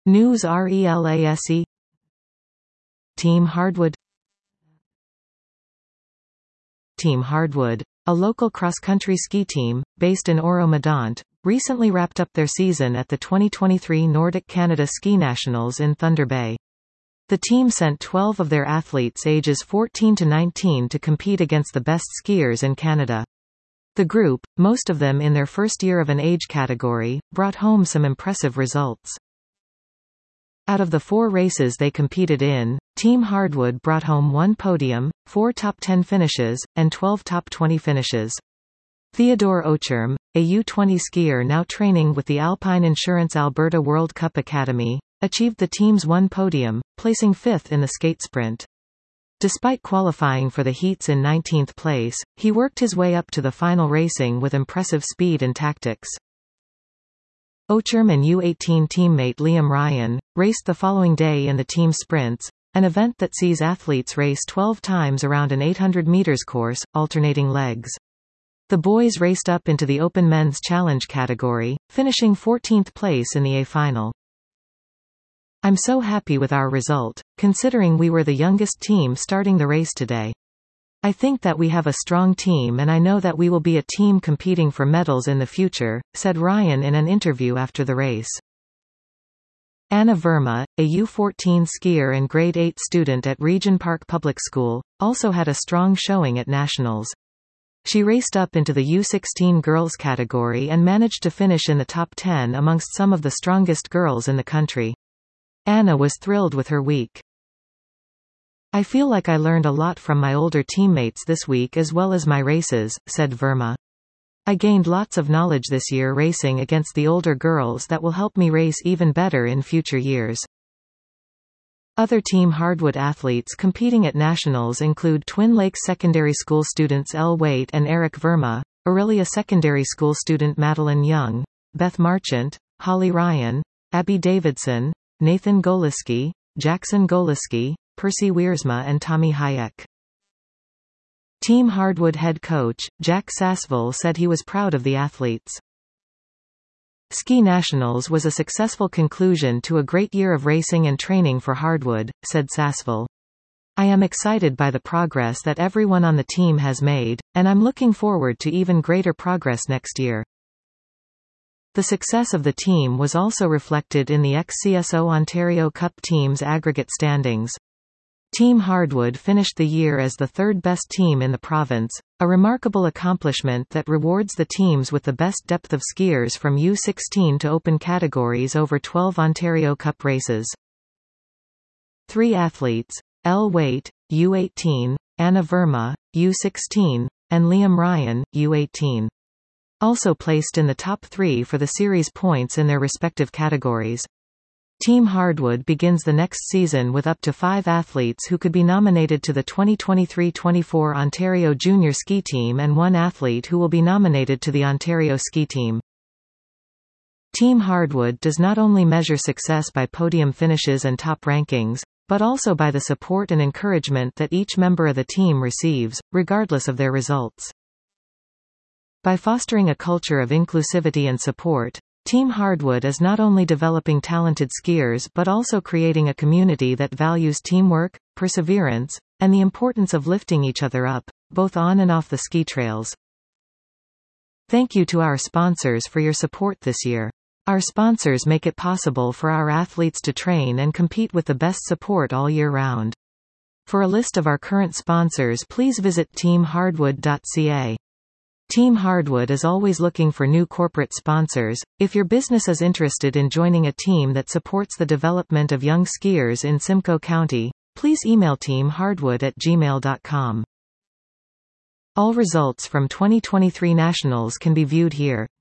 News RELASE. Team Hardwood. Team Hardwood, a local cross-country ski team, based in Oro-Medonte, recently wrapped up their season at the 2023 Nordic Canada Ski Nationals in Thunder Bay. The team sent 12 of their athletes ages 14 to 19 to compete against the best skiers in Canada. The group, most of them in their first year of an age category, brought home some impressive results. Out of the 4 races they competed in, Team Hardwood brought home 1 podium, 4 top 10 finishes, and 12 top 20 finishes. Theodore Aucherme, a U20 skier now training with the Alpine Insurance Alberta World Cup Academy, achieved the team's 1 podium, placing 5th in the skate sprint. Despite qualifying for the heats in 19th place, he worked his way up to the final racing with impressive speed and tactics. Aucherme and U18 teammate Liam Ryan raced the following day in the team sprints, an event that sees athletes race 12 times around an 800 meters course, alternating legs. The boys raced up into the Open Men's Challenge category, finishing 14th place in the A final. I'm so happy with our result, considering we were the youngest team starting the race today. I think that we have a strong team and I know that we will be a team competing for medals in the future, said Ryan in an interview after the race. Anna Verma, a U14 skier and grade 8 student at Region Park Public School, also had a strong showing at Nationals. She raced up into the U16 girls category and managed to finish in the top 10 amongst some of the strongest girls in the country. Anna was thrilled with her week. I feel like I learned a lot from my older teammates this week as well as my races, said Verma. I gained lots of knowledge this year racing against the older girls that will help me race even better in future years. Other Team Hardwood athletes competing at Nationals include Twin Lakes Secondary School students Elle Waite and Eric Verma, Aurelia Secondary School student Madeline Young, Beth Marchant, Holly Ryan, Abby Davidson, Nathan Goliski, Jackson Goliski, Percy Wiersma and Tommy Hayek. Team Hardwood head coach, Jack Sassville said he was proud of the athletes. Ski Nationals was a successful conclusion to a great year of racing and training for Hardwood, said Sassville. I am excited by the progress that everyone on the team has made, and I'm looking forward to even greater progress next year. The success of the team was also reflected in the ex-CSO Ontario Cup team's aggregate standings. Team Hardwood finished the year as the 3rd best team in the province, a remarkable accomplishment that rewards the teams with the best depth of skiers from U16 to Open categories over 12 Ontario Cup races. 3 athletes, Elle Waite, U18, Anna Verma, U16, and Liam Ryan, U18. Also placed in the top 3 for the series points in their respective categories. Team Hardwood begins the next season with up to 5 athletes who could be nominated to the 2023-24 Ontario Junior Ski Team and 1 athlete who will be nominated to the Ontario Ski Team. Team Hardwood does not only measure success by podium finishes and top rankings, but also by the support and encouragement that each member of the team receives, regardless of their results. By fostering a culture of inclusivity and support, Team Hardwood is not only developing talented skiers but also creating a community that values teamwork, perseverance, and the importance of lifting each other up, both on and off the ski trails. Thank you to our sponsors for your support this year. Our sponsors make it possible for our athletes to train and compete with the best support all year round. For a list of our current sponsors, please visit teamhardwood.ca. Team Hardwood is always looking for new corporate sponsors. If your business is interested in joining a team that supports the development of young skiers in Simcoe County, please email teamhardwood@gmail.com. All results from 2023 Nationals can be viewed here.